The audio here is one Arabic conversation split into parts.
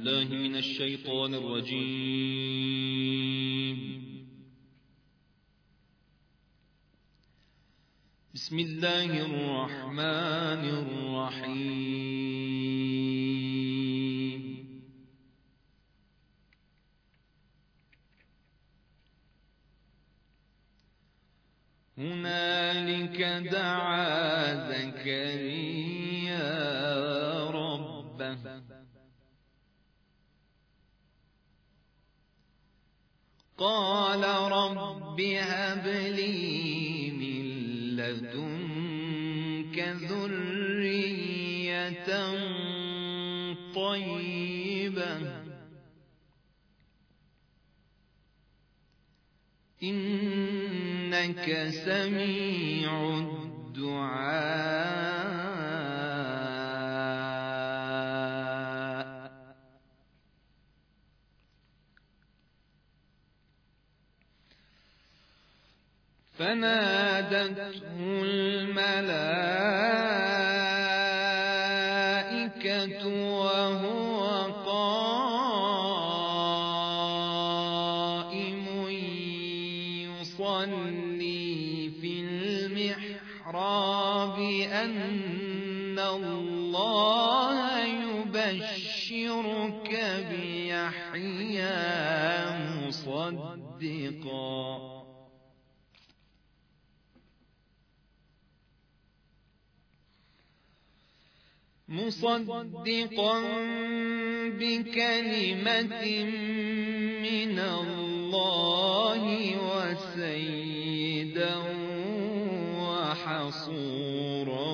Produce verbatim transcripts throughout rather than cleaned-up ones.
بالله من الشيطان الرجيم. بسم الله الرحمن الرحيم. هنالك دعا زكريا ربه قال رب هب لي من لدنك ذرية طيبة إنك سميع الدعاء. فنادته الملائكة وهو قائم يصلي في المحراب أن الله يبشرك بيحيى مصدقا مصدقا بكلمة من الله وسيدا وحصورا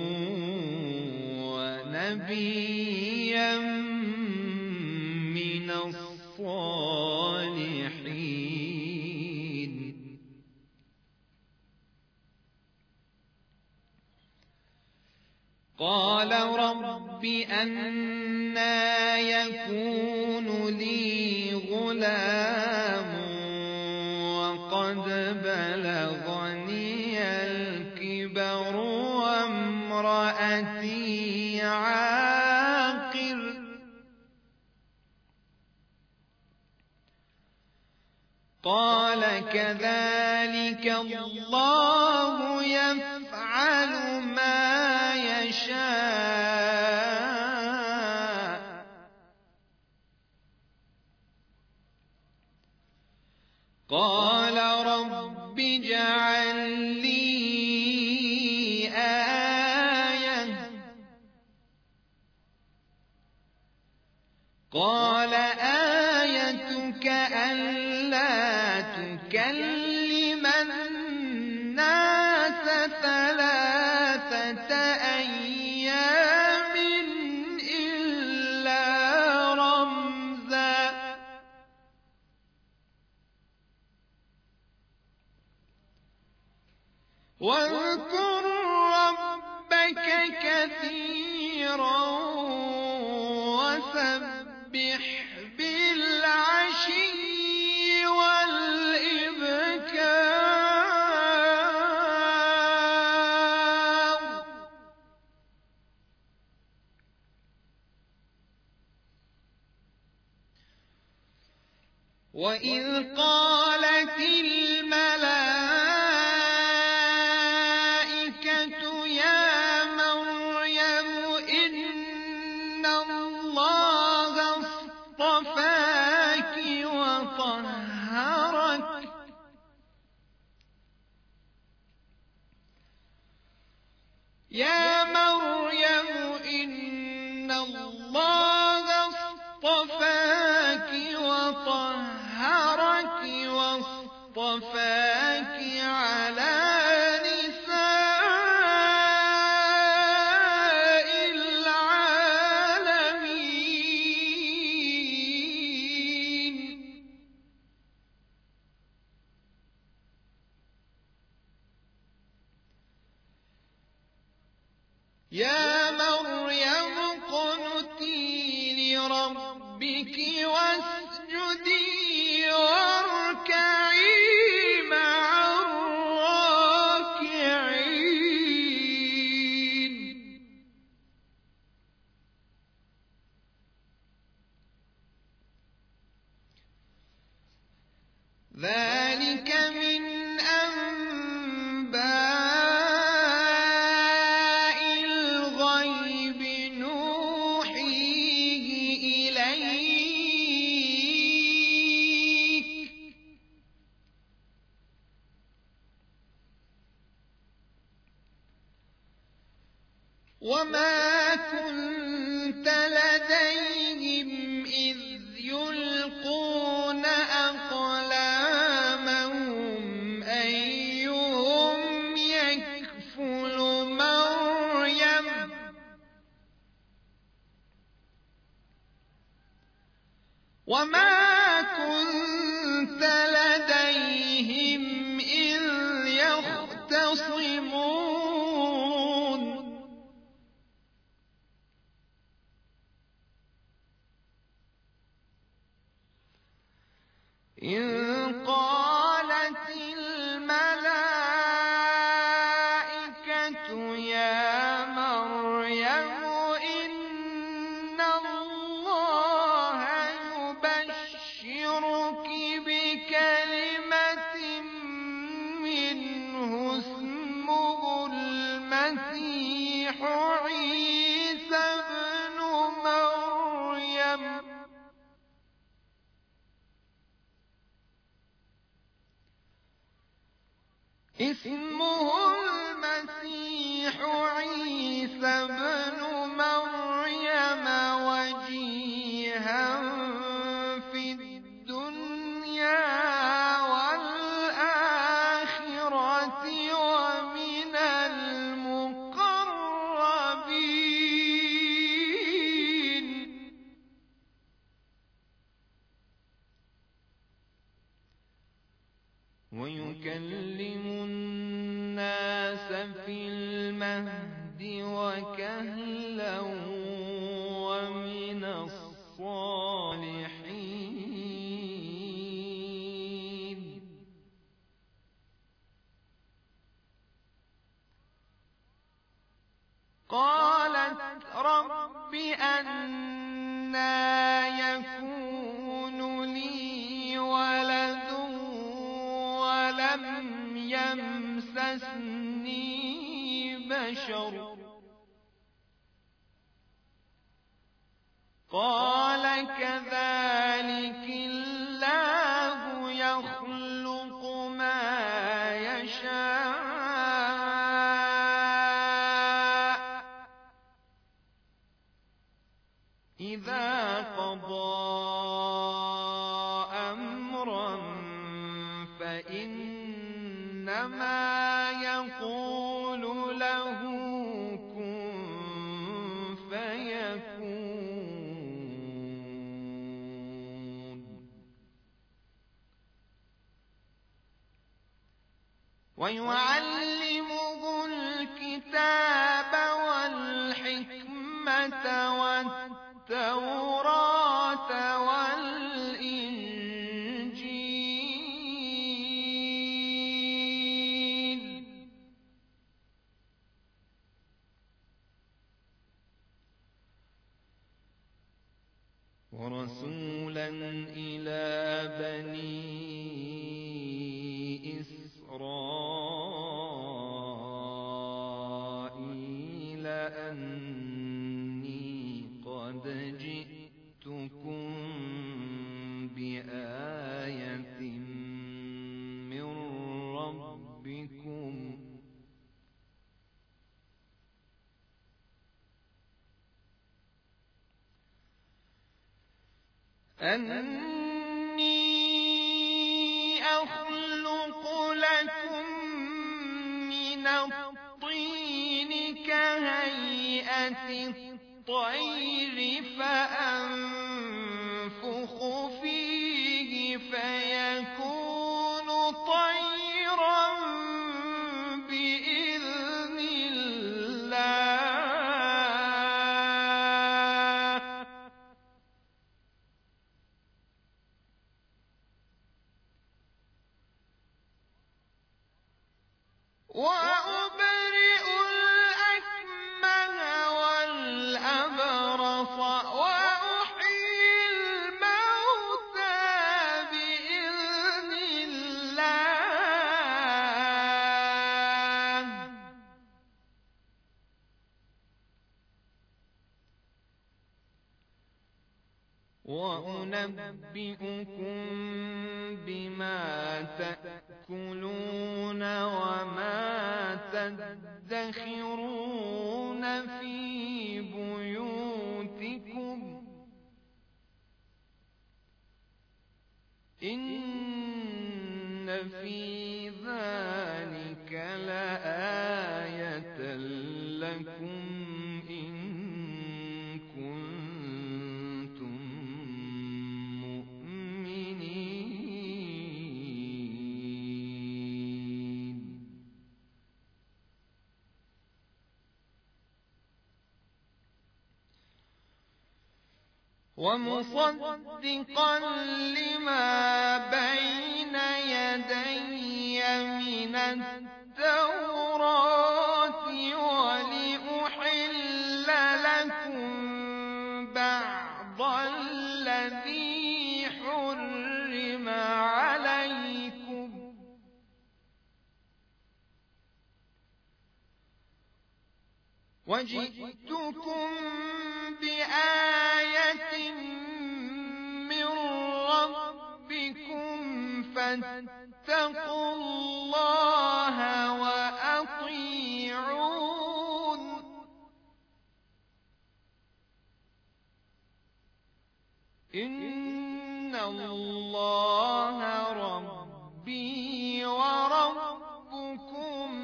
ونبيا من الصالحين. قال رب أنى يكون لي غلام وقد بلغني الكبر وامرأتي عاقر قال كذلك الله يفعل ما يشاء. قال رب اجعل لي آية قال آيتك ألا تكلم الناس ثلاثة أيام إلا رمزا واذكر ربك كثيرا وسبح بالعشي والإبكار. وإذ قالت الملائكة يا مريم إن الله اصطفاك وطهرك يا مريم إن الله اصطفاك وطهرك واصطفاك على نساء العالمين. يا مريم اقنتي لربك واسجدي واركعي مع الراكعين. ذلك من أنباء الغيب نوحيه إليك وما كنت لديهم إذ يلقون أقلامهم أيهم يكفل مريم وما كنت لديهم إذ يختصمون إذ قالت الملائكة يا مريم إن الله يبشرك بكلمة منه اسمه المسيح عيسى ابن مريم اسمه المسيح عيسى ابن مريم وجيها في الدنيا والآخرة ومن المقربين ويكلم الناس في المهد وكهلا ومن الصالحين قالت رب أنى يكون لي ولد ولم يمسسني بشر قال كذلك الله يخلق ما يشاء إذا قضى أمرا فإنما يقول له كن فيكون ويعلمه الكتاب والحكمة والتوراة والإنجيل ورسولا إلى بني إسرائيل أني قد جئتكم بآية من ربكم أني أخلق لكم من الطين كهيئة الطير فأنفخ فيه فيكون طيرا بإذن الله وأبرئ الأكمه والأبرص وأحيي الموتى بإذن وأنبئكم بما تأكلون وما تدخرون في بيوتكم إن في ذلك لآية لكم إن كنتم مؤمنين ومصدقا لما بين يدي من التوراة ولأحل لكم بعض الذي حرم عليكم وجئتكم بآية من ربكم فاتقوا الله وأطيعون إن الله ربي وربكم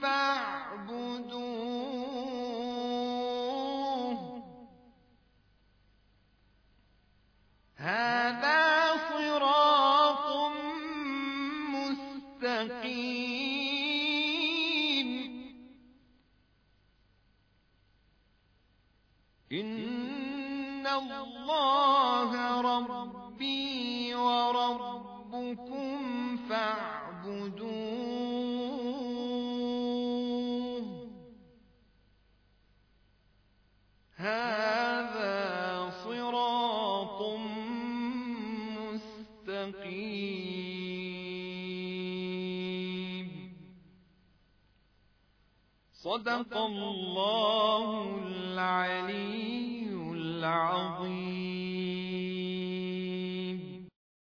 فاعبدوه هذا صراط مستقيم إن الله ربي وربكم فاعبدوه هذا صراط مستقيم صدق الله العلي العظيم.